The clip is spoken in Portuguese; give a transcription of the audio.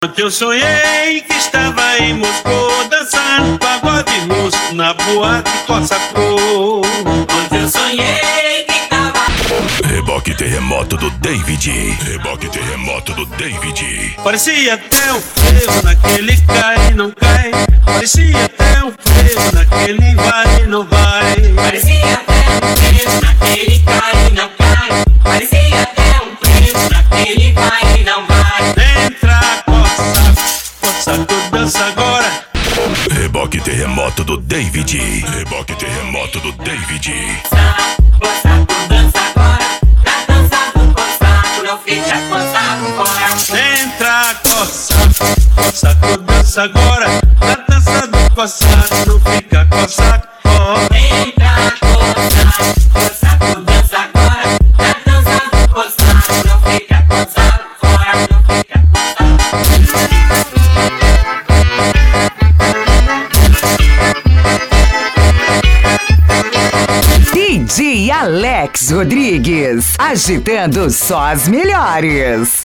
Ontem eu sonhei que estava em Moscou, dançando pagode russo na boate Cossacô. Ontem eu sonhei que tava. Reboque terremoto do David. Reboque terremoto do David. Parecia até um frevo naquele cai e não cai. Parecia até um frevo naquele vai e não vai. Parecia até um preso naquele cai e não cai. Parecia até um preso naquele vai e não vai. Entra, Cossacô, dança agora. Reboque terremoto do David. Reboque terremoto do David. Cossacô, dança agora. Na dança do Cossacô, não fica Cossacô fora. Entra, Cossacô, dança agora. Na dança do Cossacô, não fica Cossacô. Entra, Cossacô, dança agora. Na dança do Cossacô, não fica Cossacô fora. Não fica DJ Alex Rodrigues, agitando só as melhores.